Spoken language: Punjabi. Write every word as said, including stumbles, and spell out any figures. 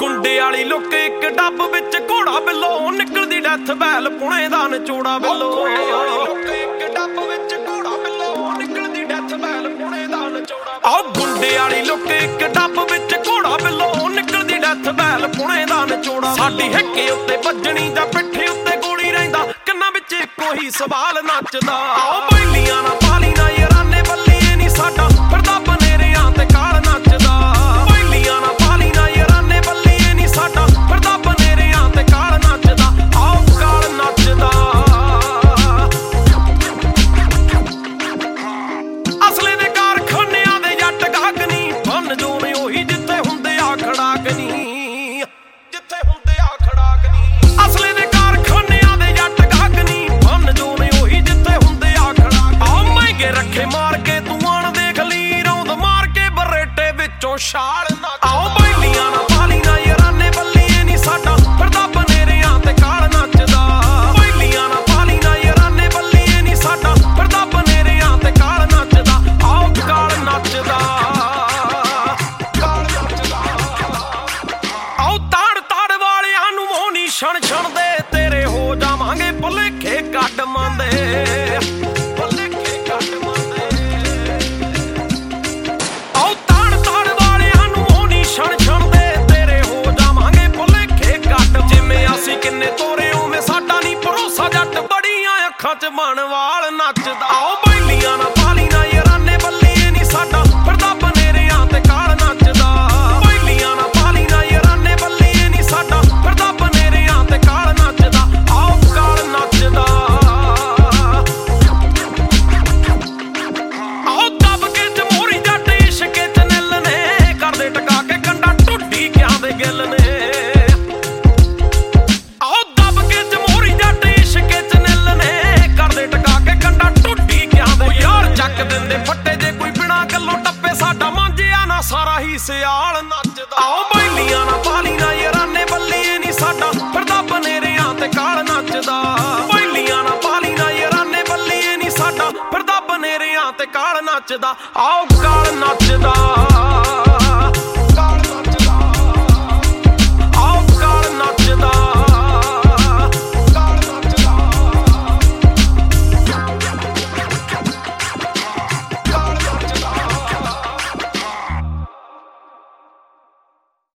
ਗੁੰਡੇ ਵਾਲੀ ਲੁੱਕ ਇੱਕ ਡੱਬ ਵਿੱਚ ਘੋੜਾ ਬਿੱਲੋ ਨਿਕਲਦੀ ਡੈਥ ਬੈਲ ਪੁਣੇ ਦਾ ਨਚੋੜਾ ਬਿੱਲੋ ਇੱਕ ਡੱਬ ਵਿੱਚ ਘੋੜਾ ਬਿੱਲੋ ਨਿਕਲਦੀ ਡੈਥ ਬੈਲ ਪੁਣੇ ਦਾ ਨਚੋੜਾ ਆਹ ਗੁੰਡੇ ਵਾਲੀ ਲੁੱਕ ਇੱਕ ਡੱਬ ਵਿੱਚ ਘੋੜਾ ਬਿੱਲੋ ਨਿਕਲਦੀ ਡੈਥ ਬੈਲ ਪੁਣੇ ਦਾ ਨਚੋੜਾ ਸਾਡੀ ਹਿੱਕੇ ਉੱਤੇ ਵੱਜਣੀ ਜਾਂ ਪਿੱਠੇ ਉੱਤੇ ਗੋਲੀ ਰਹਿੰਦਾ ਕੰਨਾਂ ਵਿੱਚ ਇੱਕੋ ਹੀ ਸਵਾਲ ਨੱਚਦਾ ਆਓ ਬੈਲੀਆਂ ਨਾ ਪਾਲੀ ਨਾ ਯਾਰਾਨੇ ਬੱਲੀਏ ਨਹੀਂ ਸਾਡਾ ਫਿਰਦਾ ਬਨੇਰਿਆਂ ਤੇ ਕਾਲ ਨੱਚਦਾ ਬੈਲੀਆਂ ਨਾ ਪਾਲੀ ਨਾ ਯਾਰਾਨੇ ਬੱਲੀਏ ਨਹੀਂ ਸਾਡਾ ਫਿਰਦਾ ਬਨੇਰਿਆਂ ਤੇ ਕਾਲ ਨੱਚਦਾ ਆਓ ਕਾਲ ਨੱਚਦਾ ਅਸਲੇ ਦੇ ਕਾਰਖਾਨਿਆਂ ਦੇ ਜੱਟ ਗਾਹਕ ਨਹੀਂ ਫਨ ਜੋ ਨੇ ਉਹੀ ਜਿੱਥੇ ਹੁੰਦੇ ਆ ਖੜਾਕ ਨਹੀਂ ਜਿੱਥੇ ਹੁੰਦੇ ਆ ਖੜਾਕ ਨਹੀਂ ਅਸਲੇ ਦੇ ਕਾਰਖਾਨਿਆਂ ਦੇ ਜੱਟ ਗਾਹਕ ਨਹੀਂ ਫਨ ਜੋ ਨੇ ਉਹੀ ਜਿੱਥੇ ਹੁੰਦੇ ਆ ਖੜਾਕ ਆ ਮਹਿੰਗੇ ਰੱਖੇ ਮਾਰ ਕੇ ਤੂੰ ਆਣ ਦੇਖ ਲਈ ਰੌਂਦ ਮਾਰ ਕੇ ਬਰੇਟੇ ਵਿੱਚੋਂ ਛਾਲ ਨਾ ਆਓ ਬੈਲੀਆਂ ਨਾ ਪਾਲੀ ਨਾ ਯਾਰਾਨੇ ਬੱਲੀਏ ਨਹੀਂ ਸਾਡਾ ਫਿਰਦਾ ਬਨੇਰਿਆਂ ਤੇ ਕਾਲ ਨੱਚਦਾ ਬੈਲੀਆਂ ਨਾ ਪਾਲੀ ਨਾ ਯਾਰਾਨੇ ਬੱਲੀਏ ਨਹੀਂ ਸਾਡਾ ਫਿਰਦਾ ਬਨੇਰਿਆਂ ਤੇ ਕਾਲ ਨੱਚਦਾ ਆਓ ਕਾਲ ਨੱਚਦਾ ਕਾਲ ਨੱਚਦਾ ਆਓ ਤਾੜ ਤਾੜ ਵਾਲਿਆਂ ਨੂੰ ਉਹ ਨਹੀਂ ਛਣ ਛਣ ਦੇ ਤੇਰੇ ਹੋ ਜਾਵਾਂਗੇ ਭੁਲੇਖੇ ਕੱਢ ਮੰਦੇ ਭੁਲੇਖੇ ਕੱਢ ਮੰਦੇ ਆਓ ਤਾੜ ਤਾੜ ਵਾਲਿਆਂ ਨੂੰ ਉਹ ਨਹੀਂ ਛਣ ਛਣ ਦੇ ਤੇਰੇ ਹੋ ਜਾਵਾਂਗੇ ਭੁਲੇਖੇ ਕੱਢ ਜਿਵੇਂ ਅਸੀਂ ਕਿੰਨੇ ਤੋਰੇ ਉਵੇਂ ਸਾਡਾ ਨਹੀਂ ਭਰੋਸਾ ਜੱਟ ਬੜੀਆਂ ਅੱਖਾਂ 'ਚ ਮਨਵਾਲ ਨੱਚਦਾ ਆਓ ਬੈਲੀਆਂ ਨਾ ਪਾਲੀ ਨਾ ਯਾਰਾਨੇ ਬੱਲੀਏ ਨਹੀਂ ਸਾਡਾ ਫਿਰਦਾ ਬਨੇਰਿਆਂ ਤੇ ਕਾਲ ਨੱਚਦਾ ਬੈਲੀਆਂ ਨਾ ਪਾਲੀ ਨਾ ਯਾਰਾਨੇ ਬੱਲੀਏ ਨਹੀਂ ਸਾਡਾ ਫਿਰਦਾ ਬਨੇਰਿਆਂ ਤੇ ਕਾਲ ਨੱਚਦਾ ਆਓ ਕਾਲ ਨੱਚਦਾ ਆਓ ਦੱਬ ਕੇ ਜਮਹੂਰੀ ਜੱਟ ਇਸ਼ਕੇ 'ਚ ਨਿੱਲ ਨੇ ਕਰਦੇ ਟਕਾ ਕੇ ਕੰਡਾ ਢੁੱਡੀ ਕਿਆਂ ਦੇ ਗਿੱਲ ਨੇ ਆਓ ਦੱਬ ਕੇ ਜਮਹੂਰੀ ਜੱਟ ਇਸ਼ਕੇ 'ਚ ਨਿੱਲ ਨੇ ਕਰਦੇ ਟਕਾ ਕੇ ਕੰਡਾ ਢੁੱਡੀ ਕਿਆਂ ਦੇ ਯਾਰ ਚੱਕ ਦਿੰਦੇ ਫੱਟੇ ਜੇ ਕੋਈ ਬਿਨਾ ਗੱਲੋਂ ਟੱਪੇ ਸਾਡਾ ਮਾਂਜਿਆ ਨਾ ਸਾਰਾ ਹੀ ਸਿਆਲ ਨੱਚਦਾ ਆਓ ਬੈਲੀਆਂ ਨਾ ਪਾਲੀ ਨਾ ਯਾਰਾਨੇ ਬੱਲੀਏ ਨਹੀਂ ਸਾਡਾ ਫਿਰਦਾ ਬਨੇਰਿਆਂ ਤੇ ਕਾਲ ਨੱਚਦਾ ਬੈਲੀਆਂ ਨਾ ਪਾਲੀ ਨਾ ਯਾਰਾਨੇ ਬੱਲੀਏ ਨਹੀਂ ਸਾਡਾ ਫਿਰਦਾ ਬਨੇਰਿਆਂ ਤੇ ਕਾਲ ਨੱਚਦਾ ਆਓ ਕਾਲ ਨੱਚਦਾ